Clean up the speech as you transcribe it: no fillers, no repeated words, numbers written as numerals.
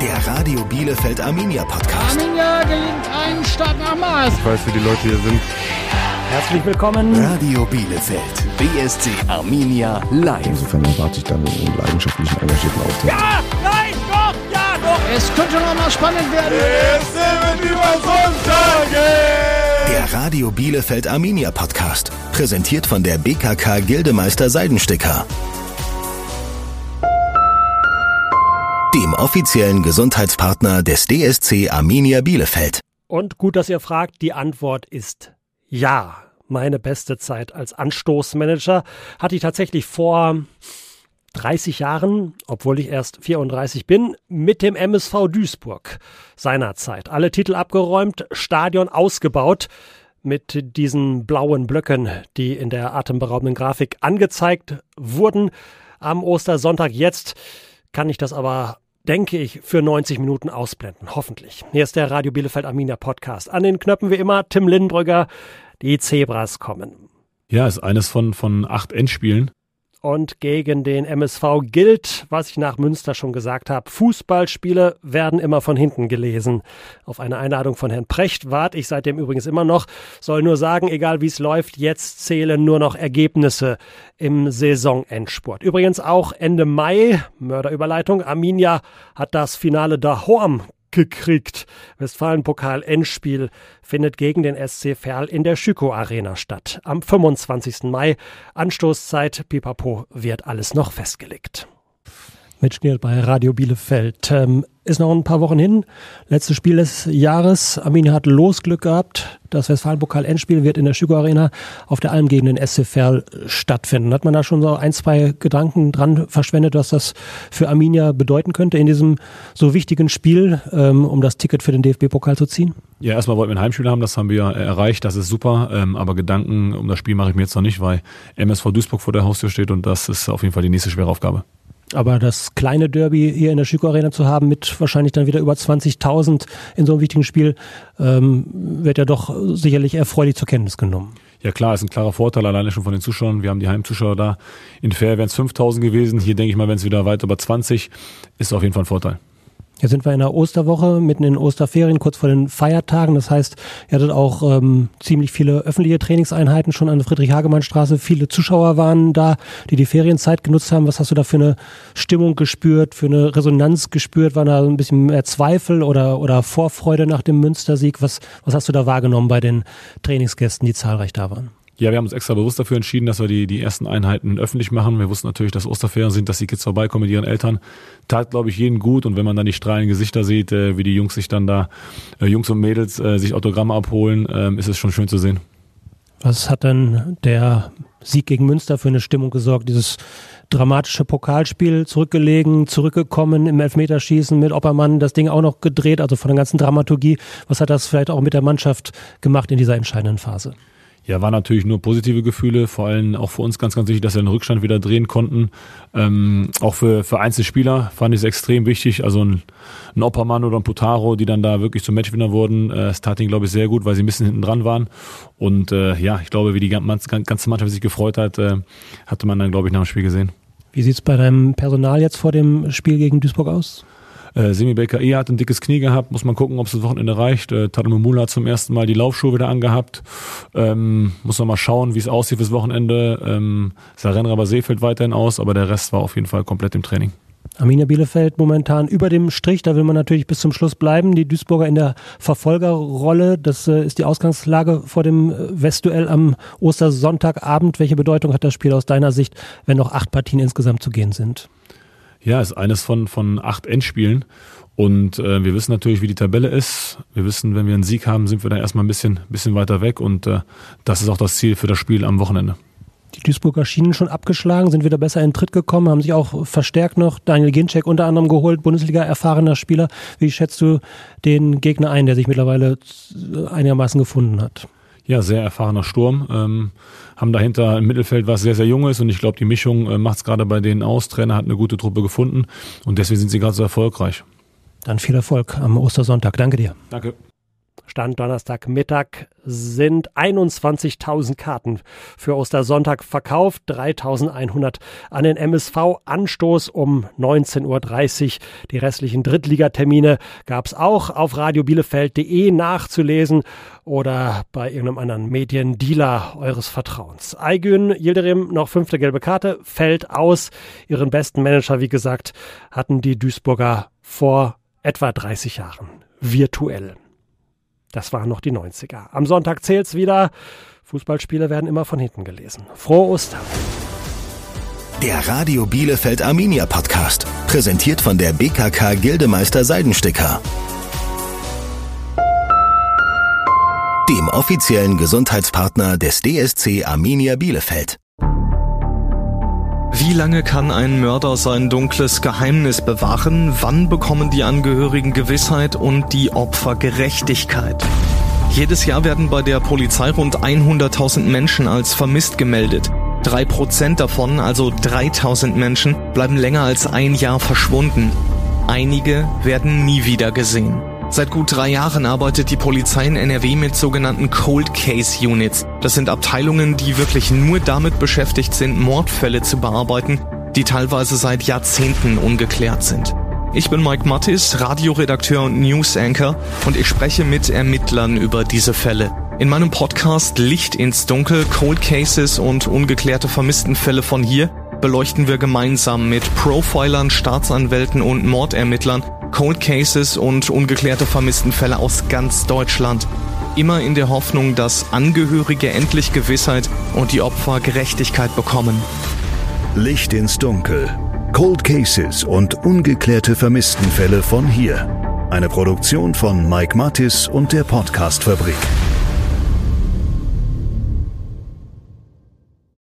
Der Radio Bielefeld Arminia Podcast. Arminia gelingt ein Start nach Maß. Ich weiß, wie die Leute hier sind. Herzlich willkommen. Radio Bielefeld. BSC Arminia live. Insofern erwarte ich dann einen leidenschaftlichen, engagierten Auftritt. Ja, nein, doch, ja, doch. Es könnte noch mal spannend werden. Der Radio Bielefeld Arminia Podcast. Präsentiert von der BKK Gildemeister Seidensticker. Dem offiziellen Gesundheitspartner des DSC Arminia Bielefeld. Und gut, dass ihr fragt, die Antwort ist ja. Meine beste Zeit als Anstoßmanager hatte ich tatsächlich vor 30 Jahren, obwohl ich erst 34 bin, mit dem MSV Duisburg seinerzeit. Alle Titel abgeräumt, Stadion ausgebaut mit diesen blauen Blöcken, die in der atemberaubenden Grafik angezeigt wurden am Ostersonntag. Jetzt kann ich das aber, denke ich, für 90 Minuten ausblenden. Hoffentlich. Hier ist der Radio Bielefeld Arminia Podcast. An den Knöpfen wie immer Tim Lindenbrügger. Die Zebras kommen. Ja, ist eines von 8 Endspielen. Und gegen den MSV gilt, was ich nach Münster schon gesagt habe, Fußballspiele werden immer von hinten gelesen. Auf eine Einladung von Herrn Precht warte ich seitdem übrigens immer noch. Soll nur sagen, egal wie es läuft, jetzt zählen nur noch Ergebnisse im Saisonendspurt. Übrigens auch Ende Mai, Mörderüberleitung, Arminia hat das Finale daheim gekriegt. Westfalen-Pokal-Endspiel findet gegen den SC Verl in der Schüko-Arena statt. Am 25. Mai, Anstoßzeit, pipapo, wird alles noch festgelegt. Mitspielt bei Radio Bielefeld. Ist noch ein paar Wochen hin. Letztes Spiel des Jahres. Arminia hat Losglück gehabt. Das Westfalen-Pokal-Endspiel wird in der Schüko-Arena auf der Alm gegen den SC Verl stattfinden. Hat man da schon so 1-2 Gedanken dran verschwendet, was das für Arminia bedeuten könnte in diesem so wichtigen Spiel, um das Ticket für den DFB-Pokal zu ziehen? Ja, erstmal wollten wir ein Heimspiel haben. Das haben wir erreicht. Das ist super. Aber Gedanken um das Spiel mache ich mir jetzt noch nicht, weil MSV Duisburg vor der Haustür steht und das ist auf jeden Fall die nächste schwere Aufgabe. Aber das kleine Derby hier in der Schüko-Arena zu haben, mit wahrscheinlich dann wieder über 20.000 in so einem wichtigen Spiel, wird ja doch sicherlich erfreulich zur Kenntnis genommen. Ja klar, ist ein klarer Vorteil, alleine schon von den Zuschauern. Wir haben die Heimzuschauer da. In Fair wären es 5.000 gewesen. Hier denke ich mal, wenn es wieder weit über 20, ist auf jeden Fall ein Vorteil. Jetzt sind wir in der Osterwoche, mitten in den Osterferien, kurz vor den Feiertagen. Das heißt, ihr hattet auch ziemlich viele öffentliche Trainingseinheiten schon an der Friedrich-Hagemann-Straße. Viele Zuschauer waren da, die Ferienzeit genutzt haben. Was hast du da für eine Stimmung gespürt, für eine Resonanz gespürt? War da ein bisschen mehr Zweifel oder Vorfreude nach dem Münstersieg? Was hast du da wahrgenommen bei den Trainingsgästen, die zahlreich da waren? Ja, wir haben uns extra bewusst dafür entschieden, dass wir die ersten Einheiten öffentlich machen. Wir wussten natürlich, dass Osterferien sind, dass die Kids vorbeikommen mit ihren Eltern. Tat, glaube ich, jeden gut. Und wenn man dann die strahlenden Gesichter sieht, wie die Jungs sich dann da, Jungs und Mädels, sich Autogramme abholen, ist es schon schön zu sehen. Was hat denn der Sieg gegen Münster für eine Stimmung gesorgt? Dieses dramatische Pokalspiel zurückgelegen, zurückgekommen im Elfmeterschießen mit Oppermann, das Ding auch noch gedreht, also von der ganzen Dramaturgie. Was hat das vielleicht auch mit der Mannschaft gemacht in dieser entscheidenden Phase? Ja, waren natürlich nur positive Gefühle, vor allem auch für uns ganz, ganz wichtig, dass wir den Rückstand wieder drehen konnten. Auch für Einzelspieler fand ich es extrem wichtig, also ein Oppermann oder ein Putaro, die dann da wirklich zum Matchwinner wurden. Es tat ihnen, glaube ich, sehr gut, weil sie ein bisschen hinten dran waren. Und ich glaube, wie die ganze Mannschaft sich gefreut hat, hatte man dann, glaube ich, nach dem Spiel gesehen. Wie sieht's bei deinem Personal jetzt vor dem Spiel gegen Duisburg aus? Semi BKI hat ein dickes Knie gehabt, muss man gucken, ob es das Wochenende reicht. Tadeu Mula hat zum ersten Mal die Laufschuhe wieder angehabt. Muss man mal schauen, wie es aussieht fürs Wochenende. Sarenraber See fällt weiterhin aus, aber der Rest war auf jeden Fall komplett im Training. Arminia Bielefeld momentan über dem Strich, da will man natürlich bis zum Schluss bleiben. Die Duisburger in der Verfolgerrolle, das ist die Ausgangslage vor dem Westduell am Ostersonntagabend. Welche Bedeutung hat das Spiel aus deiner Sicht, wenn noch 8 Partien insgesamt zu gehen sind? Ja, ist eines von 8 Endspielen und wir wissen natürlich, wie die Tabelle ist. Wir wissen, wenn wir einen Sieg haben, sind wir da erstmal ein bisschen weiter weg und das ist auch das Ziel für das Spiel am Wochenende. Die Duisburger schienen schon abgeschlagen, sind wieder besser in den Tritt gekommen, haben sich auch verstärkt noch. Daniel Ginczek unter anderem geholt, Bundesliga-erfahrener Spieler. Wie schätzt du den Gegner ein, der sich mittlerweile einigermaßen gefunden hat? Ja, sehr erfahrener Sturm. Haben dahinter im Mittelfeld was sehr, sehr Junges und ich glaube, die Mischung macht es gerade bei denen aus. Trainer hat eine gute Truppe gefunden und deswegen sind sie gerade so erfolgreich. Dann viel Erfolg am Ostersonntag. Danke dir. Danke. Stand Donnerstagmittag sind 21.000 Karten für Ostersonntag verkauft, 3.100 an den MSV. Anstoß um 19.30 Uhr. Die restlichen Drittligatermine gab es auch auf radiobielefeld.de nachzulesen oder bei irgendeinem anderen Mediendealer eures Vertrauens. Aygün Yildirim, noch 5. gelbe Karte, fällt aus. Ihren besten Manager, wie gesagt, hatten die Duisburger vor etwa 30 Jahren. Virtuell. Das waren noch die 90er. Am Sonntag zählt's wieder. Fußballspiele werden immer von hinten gelesen. Frohe Ostern. Der Radio Bielefeld Arminia Podcast. Präsentiert von der BKK Gildemeister Seidensticker. Dem offiziellen Gesundheitspartner des DSC Arminia Bielefeld. Wie lange kann ein Mörder sein dunkles Geheimnis bewahren? Wann bekommen die Angehörigen Gewissheit und die Opfer Gerechtigkeit? Jedes Jahr werden bei der Polizei rund 100.000 Menschen als vermisst gemeldet. 3% davon, also 3.000 Menschen, bleiben länger als ein Jahr verschwunden. Einige werden nie wieder gesehen. Seit gut 3 Jahren arbeitet die Polizei in NRW mit sogenannten Cold Case Units. Das sind Abteilungen, die wirklich nur damit beschäftigt sind, Mordfälle zu bearbeiten, die teilweise seit Jahrzehnten ungeklärt sind. Ich bin Mike Mattis, Radioredakteur und News-Anchor, und ich spreche mit Ermittlern über diese Fälle. In meinem Podcast Licht ins Dunkel, Cold Cases und ungeklärte Vermisstenfälle von hier beleuchten wir gemeinsam mit Profilern, Staatsanwälten und Mordermittlern Cold Cases und ungeklärte Vermisstenfälle aus ganz Deutschland. Immer in der Hoffnung, dass Angehörige endlich Gewissheit und die Opfer Gerechtigkeit bekommen. Licht ins Dunkel. Cold Cases und ungeklärte Vermisstenfälle von hier. Eine Produktion von Mike Mattis und der Podcast-Fabrik.